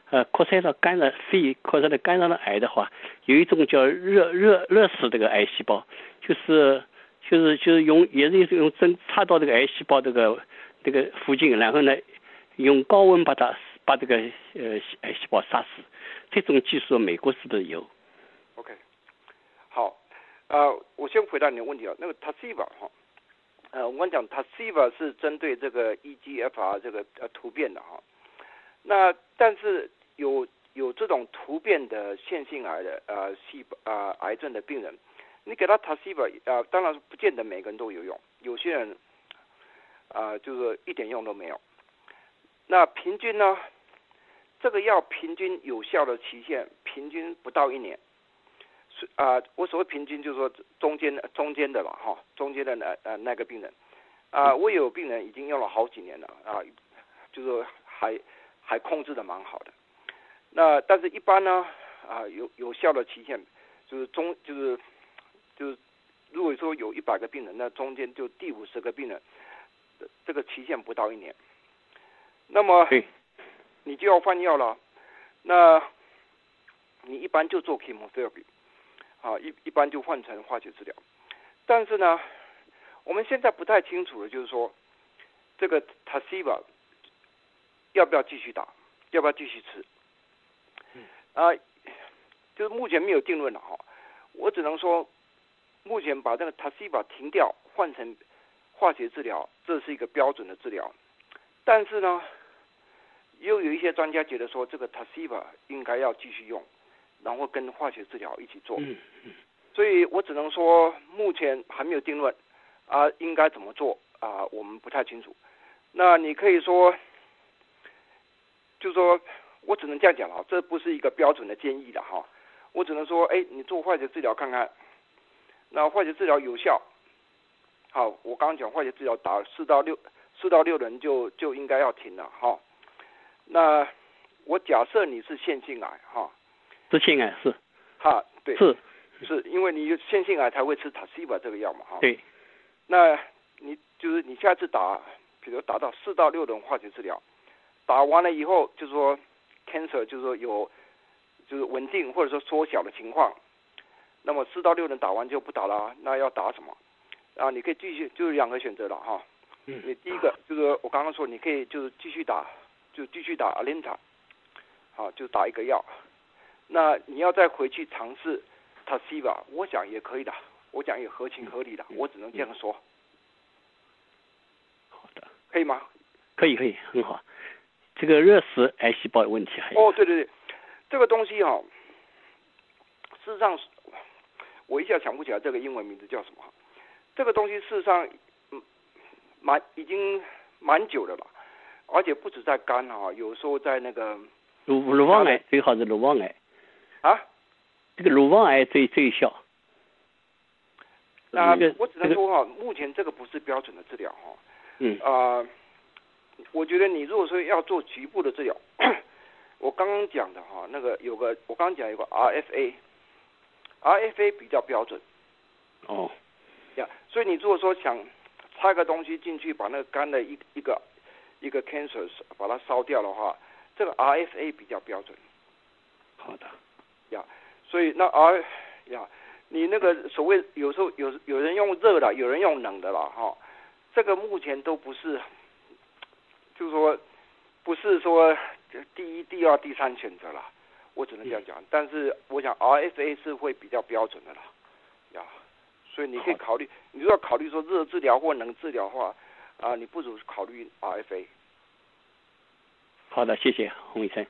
扩散到干扰肺，扩散到干扰到癌的话，有一种叫热死这个癌细胞，就是用也是用针插到这个癌细胞这个附近，然后呢用高温把这个癌细胞杀死。这种技术美国是不是有 ？OK， 好，我先回答你的问题啊。那个 Tarceva 哈，我们讲 Tarceva 是针对这个 EGFR 这个突变的哈。那但是有这种突变的腺性癌的癌症的病人，你给他 Tarceva 当然不见得每个人都有用，有些人就是一点用都没有。那平均呢，这个药平均有效的期限平均不到1年。我所谓平均就是说中间的了哈，中间的那个病人我有病人已经用了好几年了就是还控制的蛮好的。那但是一般呢有效的期限就是如果说有100个病人，那中间就第50个病人这个期限不到1年，那么你就要换药了。那你一般就做 chemotherapy 一般就换成化学治疗。但是呢，我们现在不太清楚的就是说，这个 Tarceva 要不要继续打，要不要继续吃？就是目前没有定论了哈。我只能说，目前把这个 Tarceva 停掉，换成化学治疗，这是一个标准的治疗。但是呢，又有一些专家觉得说，这个 Tarceva 应该要继续用，然后跟化学治疗一起做。所以我只能说，目前还没有定论应该怎么做我们不太清楚。那你可以说，就是说我只能这样讲了，这不是一个标准的建议的哈。我只能说，你做化学治疗看看，那化学治疗有效，好，我刚刚讲化学治疗打4到6轮就应该要停了哈。那我假设你是腺性癌哈， 是腺癌是对是因为你腺性癌才会吃 Tarceva 这个药嘛哈。 对， 那你下次打，比如打到4到6轮化学治疗，打完了以后就是说 cancer 就是说就是稳定或者说缩小的情况，那么4到6轮打完就不打了，那要打什么你可以继续，就是2个选择了哈。你第一个就是我刚刚说，你可以就是继续打 Alinta， 就打一个药。那你要再回去尝试 Tarceva， 我想也可以的，我讲也合情合理的，我只能这样说。 好的， 可以吗？ 可以，很好。这个热死癌细胞的问题还有对，这个东西事实上我一下想不起来这个英文名字叫什么。这个东西事实上已经蛮久了吧，而且不止在肝有时候在那个乳房癌，最好是乳房癌这个乳房癌最有效。 那我只能说目前这个不是标准的治疗我觉得你如果说要做局部的治疗，我刚刚讲的那个我刚刚讲有个 RFA 比较标准。所以你如果说想插个东西进去，把那个肝的一个 cancer 把它烧掉的话，这个 RFA 比较标准。 好的。 所以那你那个所谓有时候有人用热的，有人用冷的了这个目前都不是，就是说不是说第1、第2、第3选择了，我只能这样讲。但是我想 RFA 是会比较标准的了所以你可以考虑，你如果考虑说热治疗或冷治疗的话你不如考虑 RFA。 好的，谢谢洪医生。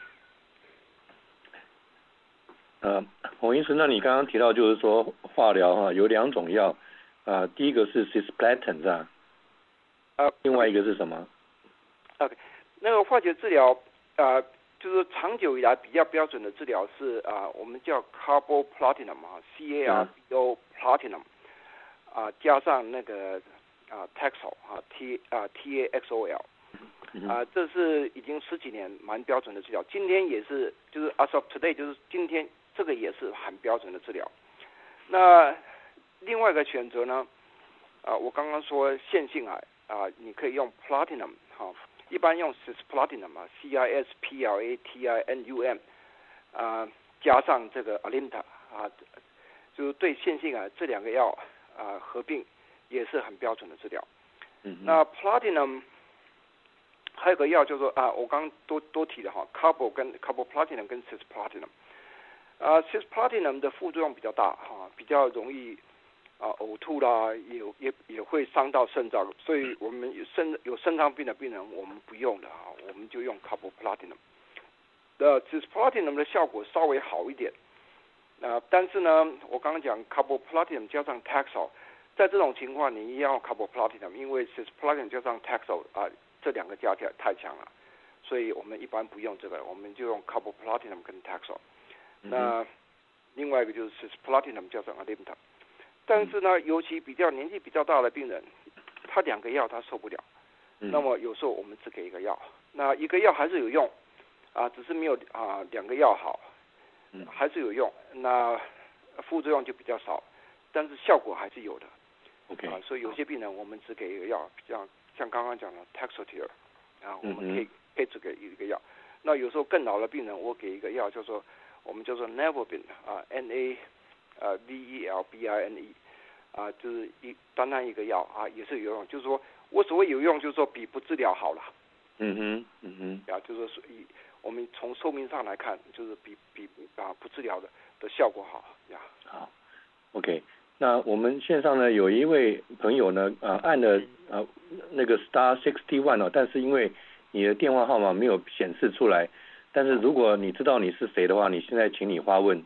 洪医生，那你刚刚提到就是说化疗有2种药第一个是 Cisplatin 是吧？另外一个是什么？ OK， 那个化学治疗就是长久以来比较标准的治疗是我们叫 Carboplatinum CARBO Platinum 加上那个Taxol TAXOL 这是已经10几年蛮标准的治疗。今天也是就是 as of today 就是今天这个也是很标准的治疗。那另外一个选择呢我刚刚说腺性癌你可以用 Platinum 一般用 cisplatinum 嘛 ，CISPLATINUM 加上这个 Alimta 就是对腺性癌这两个药合并也是很标准的治疗。那 platinum 还有个药叫做我刚刚多提的carboplatinum 跟 cisplatinum。cisplatinum 的副作用比较大比较容易呕吐啦，也会伤到肾脏，所以我们有肾脏病的病人我们不用的我们就用 carboplatinum。cisplatinum 的效果稍微好一点，但是呢，我刚刚讲 carboplatinum 加上 Taxol， 在这种情况你要 carboplatinum， 因为 cisplatinum 加上 Taxol 这两个加起来太强了，所以我们一般不用这个，我们就用 carboplatinum 跟 Taxol。那另外一个就是 cisplatinum 加上 Alimta。但是呢，尤其年纪比较大的病人，他两个药他受不了，那么有时候我们只给一个药，那一个药还是有用只是没有两个药好，还是有用，那副作用就比较少，但是效果还是有的。 OK， 所以有些病人我们只给一个药，像刚刚讲的 Taxotere 我们可以只给一个药。那有时候更老的病人，我给一个药我们叫做 Nevelbin NAVELBINE 就是单单一个药也是有用，就是说我所谓有用，就是说比不治疗好了。就是说我们从寿命上来看，就是比不治疗的效果好好 ，OK。那我们线上呢有一位朋友呢按了那个 *61但是因为你的电话号码没有显示出来，但是如果你知道你是谁的话，你现在请你发问。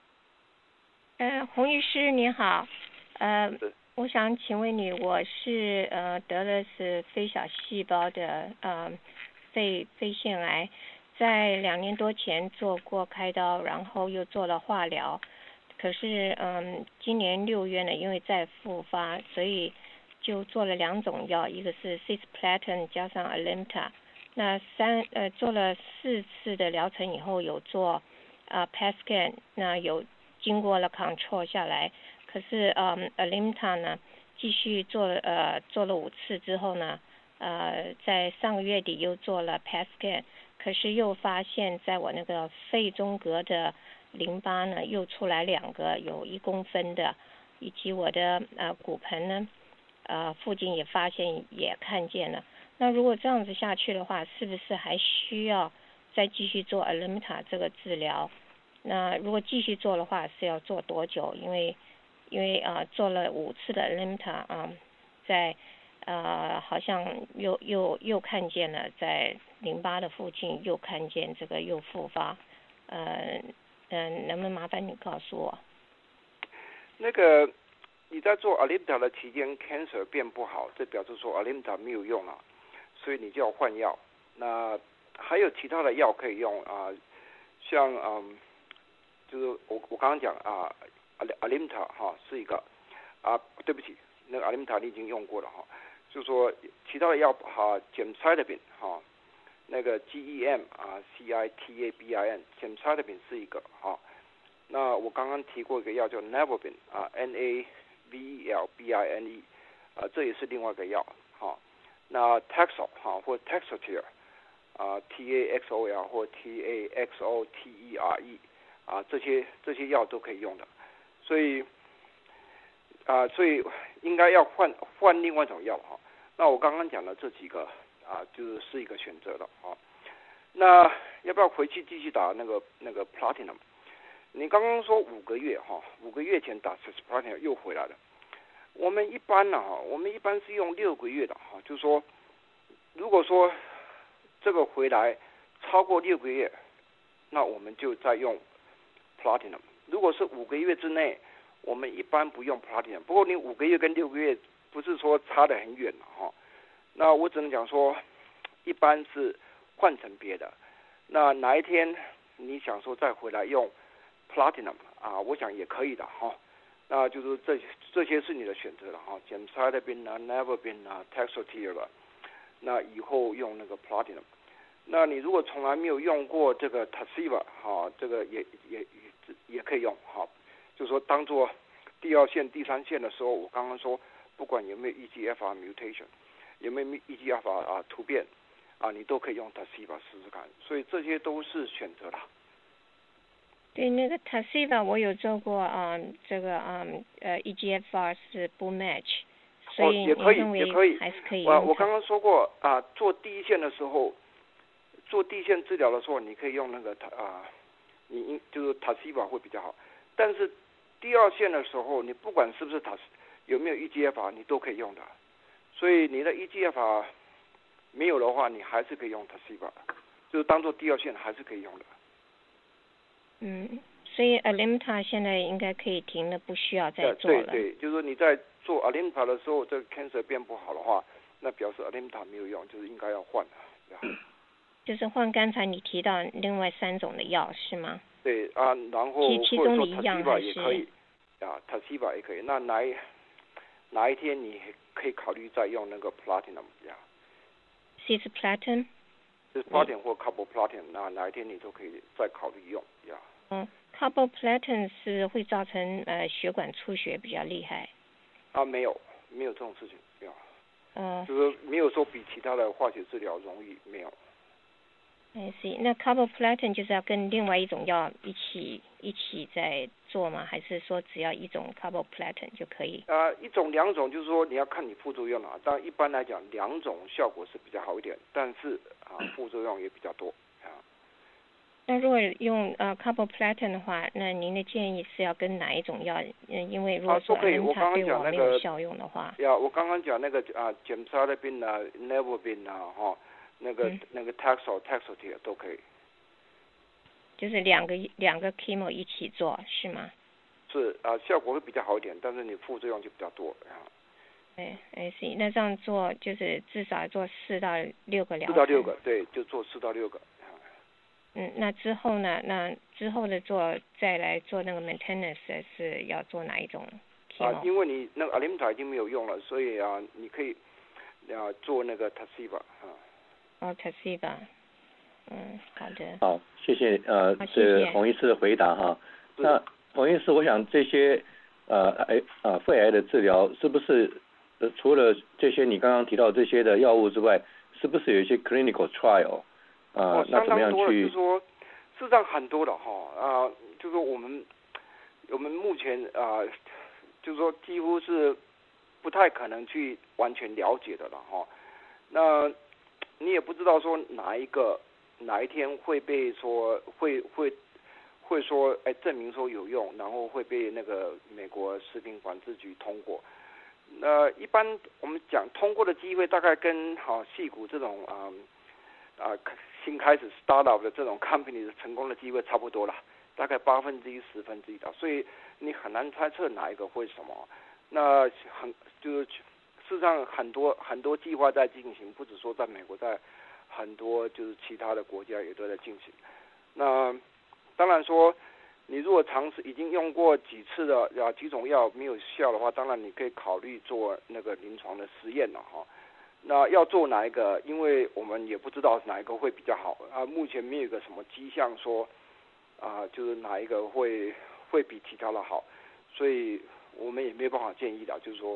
洪医师您好，我想请问你，我是得的是非小细胞的肺腺癌，在2年多前做过开刀，然后又做了化疗，可是今年6月呢，因为再复发，所以就做了2种药，一个是 cisplatin 加上 Alimta。那做了4次的疗程以后，有做PET scan， 那有经过了 control 下来，可是Alimta 呢继续做了5次之后呢，在上个月底又做了 PET scan， 可是又发现在我那个肺中隔的淋巴呢又出来2个有1公分的，以及我的骨盆呢附近也发现也看见了。那如果这样子下去的话，是不是还需要再继续做 Alimta 这个治疗？那如果继续做的话，是要做多久？因为做了5次的 Alimta在好像又看见了在淋巴的附近又看见这个又复发，能不能麻烦你告诉我？ 那个你在做 Alimta 的期间 cancer 变不好，这表示说 Alimta 没有用了，所以你就要换药。那还有其他的药可以用像就是我刚刚讲Alimta 是一个对不起，那个 Alimta 你已经用过了就是说其他的药gemcitabine 那个 GEM CITABIN gemcitabine 是一个那我刚刚提过一个药叫 Nevelbin NAVELBINE 这也是另外一个药那 Taxol 或 Taxotere TAXOL 或 TAXOTERE这些药都可以用的，所以应该要换另外一种药那我刚刚讲的这几个就是一个选择了那要不要回去继续打那个 platinum？ 你刚刚说5个月5个月前打 cisplatin 又回来了。我们一般是用6个月的就是说，如果说这个回来超过6个月，那我们就再用 platinum。如果是5个月之内，我们一般不用 platinum。不过你5个月跟6个月不是说差得很远那我只能讲说，一般是换成别的。那哪一天你想说再回来用 platinum 我想也可以的那就是这些是你的选择了gemcitabine Nevelbin Taxotere 了。那以后用那个 platinum。那你如果从来没有用过这个 Tarceva 这个也可以用就是说当做第2线、第3线的时候，我刚刚说不管有没有 EGFR mutation， 有没有 EGFR 突变你都可以用 Tasiva 试试看，所以这些都是选择啦。 对，那个 Tasiva 我有做过这个EGFR 是不 match， 所以也可以还是可以用。 我刚刚说过做第一线的时候，做第一线治疗的时候，你可以用那个就是 Tasiva 会比较好，但是第二线的时候，你不管是不是有没有 EGFR， 你都可以用的。所以你的 EGFR 没有的话，你还是可以用 Tasiva， 就是当做第二线还是可以用的。 所以 Alimta 现在应该可以停了，不需要再做了。 对，就是说你在做 Alimta 的时候，这个 cancer 变不好的话，那表示 Alimta 没有用，就是应该要换的。 就是换刚才你提到另外3种的药是吗？ 对然后其中的一样还是也可以Tasiva 也可以。那哪一天你可以考虑再用那个 Platinum Cisplatin？ 就是 Platinum 或 Carboplatin， 哪一天你都可以再考虑用 Carboplatin 是会造成血管出血比较厉害。 没有这种事情，没有。就是没有说比其他的化学治疗容易，没有。 I see。那 Carboplatin 就是要跟另外一种药一起在做吗？还是说只要一种 Carboplatin 就可以？ 一种两种，就是说你要看你副作用当然一般来讲2种效果是比较好一点，但是副作用也比较多那如果用Carboplatin 的话，那您的建议是要跟哪一种药？因为如果说它对我没有效用的话， 我刚刚讲那个Gemcitabine Nevirapine 那个 Taxotere 都可以。 就是两个 chemo 一起做是吗？ 是效果会比较好一点，但是你副作用就比较多 I see。那这样做就是至少做4到6个疗程。4 到6个，对，就做4到6个。 那之后呢？那之后的再来做那个 maintenance 是要做哪一种 chemo？ 因为你那个 Alimta 已经没有用了，所以你可以做那个 Tasiva Tasiva。好的。 好，谢谢这洪医师的回答哈。那洪医师，我想这些肺癌的治疗是不是除了这些你刚刚提到这些的药物之外，是不是有一些 clinical trial？那怎么样去？ 就是说，事实上很多的就是说我们目前就是说几乎是不太可能去完全了解的了那你也不知道说哪一天会被说会说证明说有用，然后会被那个美国食品管制局通过。一般我们讲通过的机会大概跟矽谷这种新开始 startup 的这种 company 的成功的机会差不多了，大概1/8、1/10的，所以你很难猜测哪一个会什么。那就是事实上很多计划在进行，不只说在美国，在很多就是其他的国家也都在进行。那当然说，你如果尝试已经用过几次的几种药没有效的话，当然你可以考虑做那个临床的实验了那要做哪一个？因为我们也不知道哪一个会比较好目前没有一个什么迹象说就是哪一个会比其他的好，所以我们也没有办法建议的，就是说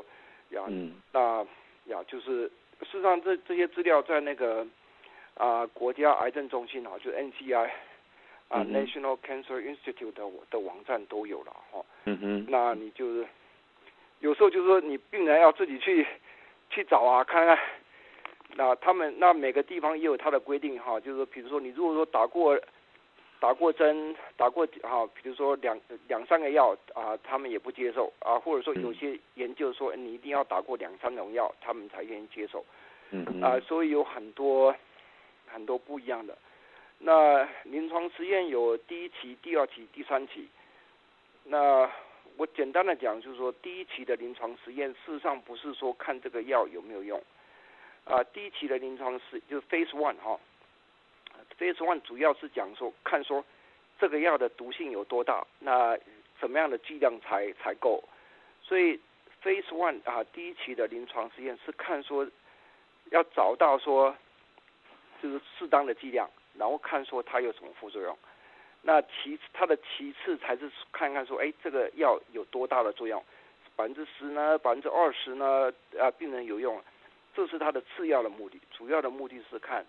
就是事实上这些资料在那个国家癌症中心就是 NCI National Cancer Institute 的网站都有了那你就是有时候就是说你病人要自己去找看看，那每个地方也有它的规定就是说，比如说你如果说打过针，比如说两三个药他们也不接受或者说有些研究说你一定要打过2、3种药，他们才愿意接受所以有很多不一样的。那临床实验有第1期、第2期、第3期。那我简单的讲，就是说第1期的临床实验，事实上不是说看这个药有没有用第1期的临床就是 Phase 1Phase 1主要是讲说看说这个药的毒性有多大，那什么样的剂量才够。所以 Phase 1第1期的临床实验是看说要找到说就是适当的剂量，然后看说它有什么副作用。那它的其次才是看看说这个药有多大的作用，10%呢，20%呢病人有用，这是它的次要的目的。主要的目的是看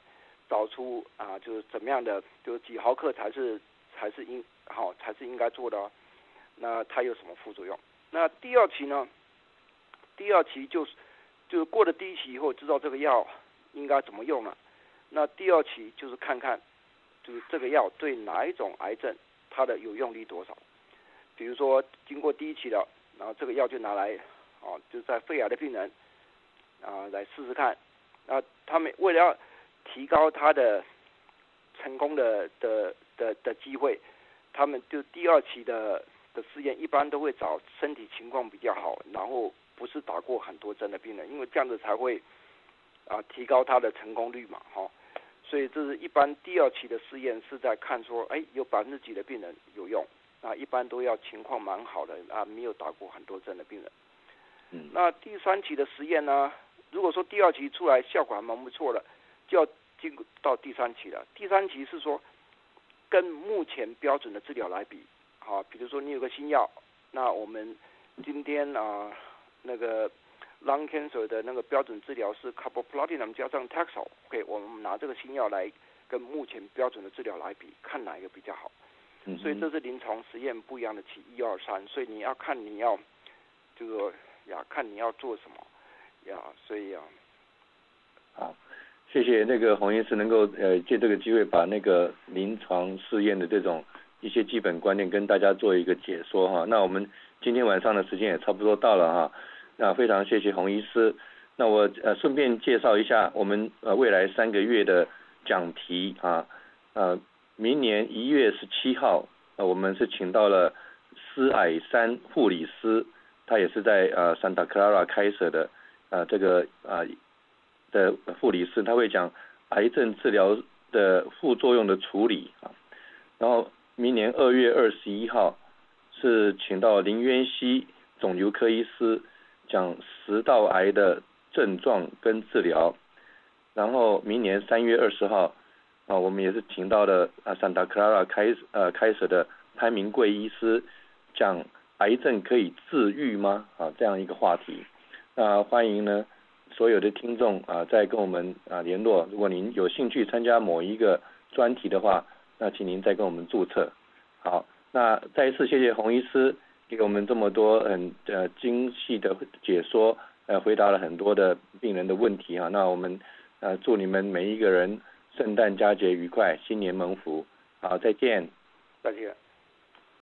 找出就是怎么样的，就是几毫克才是应该做的哦。那它有什么副作用？那第二期呢？第二期就是过了第一期以后，知道这个药应该怎么用了。那第二期就是看看，就是这个药对哪一种癌症它的有用率多少。比如说经过第一期了，然后这个药就拿来就是在肺癌的病人来试试看。他们为了要提高他的成功的机会，他们就第二期的试验一般都会找身体情况比较好，然后不是打过很多针的病人，因为这样子才会提高他的成功率嘛，所以这是一般第二期的试验是在看说，有%几的病人有用，一般都要情况蛮好的没有打过很多针的病人。那第三期的实验呢，如果说第二期出来效果还蛮不错的，就要进到第三期了。第三期是说跟目前标准的治疗来比，比如说你有个新药，那我们今天那个 lung cancer 的那个标准治疗是 carboplatin 加上 Taxol，OK， 我们拿这个新药来跟目前标准的治疗来比，看哪一个比较好。所以这是临床实验不一样的期1、2、3，所以你要看你要这个看你要做什么所以好，谢谢那个洪医师能够借这个机会把那个临床试验的这种一些基本观念跟大家做一个解说哈。那我们今天晚上的时间也差不多到了哈。那非常谢谢洪医师。那我顺便介绍一下我们未来3个月的讲题明年1月17号我们是请到了施蔼珊护理师，他也是在Santa Clara 开设的这个的护理师，他会讲癌症治疗的副作用的处理然后明年2月21号是请到林渊熙肿瘤科医师讲食道癌的症状跟治疗。然后明年3月20号我们也是请到了Santa Clara 开设的潘明贵医师讲癌症可以治愈吗这样一个话题。欢迎呢所有的听众再跟我们联络，如果您有兴趣参加某一个专题的话，那请您再跟我们注册。好，那再一次谢谢洪医师给我们这么多很精细的解说，回答了很多的病人的问题那我们祝你们每一个人圣诞佳节愉快，新年蒙福。好，再见。 再见。